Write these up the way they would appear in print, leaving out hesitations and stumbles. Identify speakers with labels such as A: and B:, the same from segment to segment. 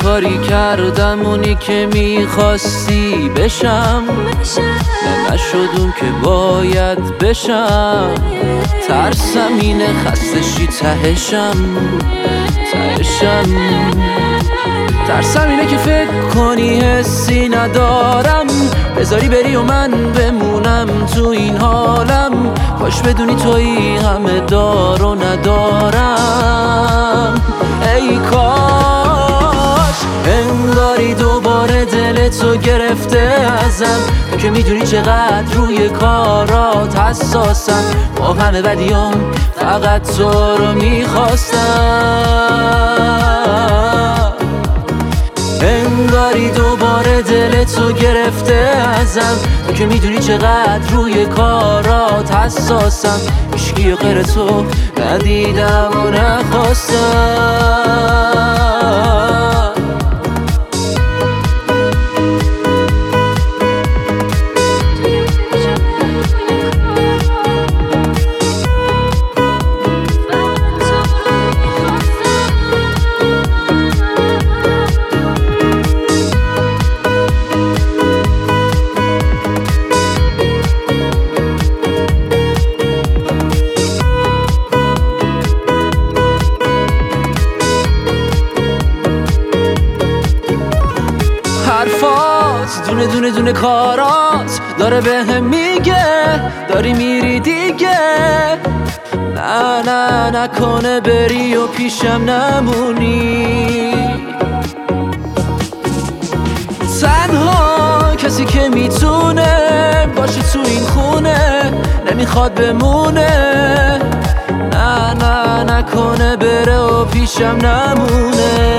A: کاری کردم اونی که میخواستی بشم، نه نشد اون که باید بشم. ترسم اینه خسته شی تهشم. ترسم اینه که فکر کنی حسی ندارم، بذاری بری و من بمونم تو این حالم. کاش بدونی تویی همه دار و ندارم. ای کاش انگاری دوباره دلتو گرفته ازم، که میدونی چقدر روی کارات حساسم. با همه بدیام فقط تو رو میخواستم. انگاری دوباره دلتو گرفته ازم، که میدونی چقدر روی کارات حساسم. هیچکی غیر تو ندیدم و نخواستم. حرفات دونه دونه دونه کارات داره بهم میگه داری میری دیگه. نه نکنه بری و پیشم نمونی. تنها کسی که میتونه باشه تو این خونه نمیخواد بمونه. نه نکنه بره و پیشم نمونه.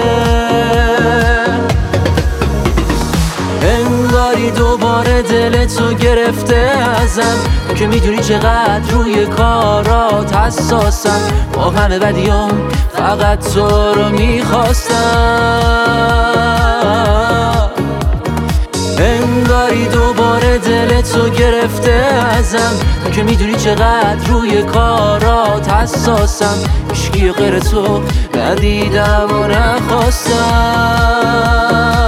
A: انگاری دوباره دلتو گرفته ازم، که میدونی چقدر روی کارات حساسم. با همه بدیام فقط تو رو میخواستم. انگاری دوباره دلتو گرفته ازم، که میدونی چقدر روی کارات حساسم. هیچکی غیر تو ندیدم و نخواستم.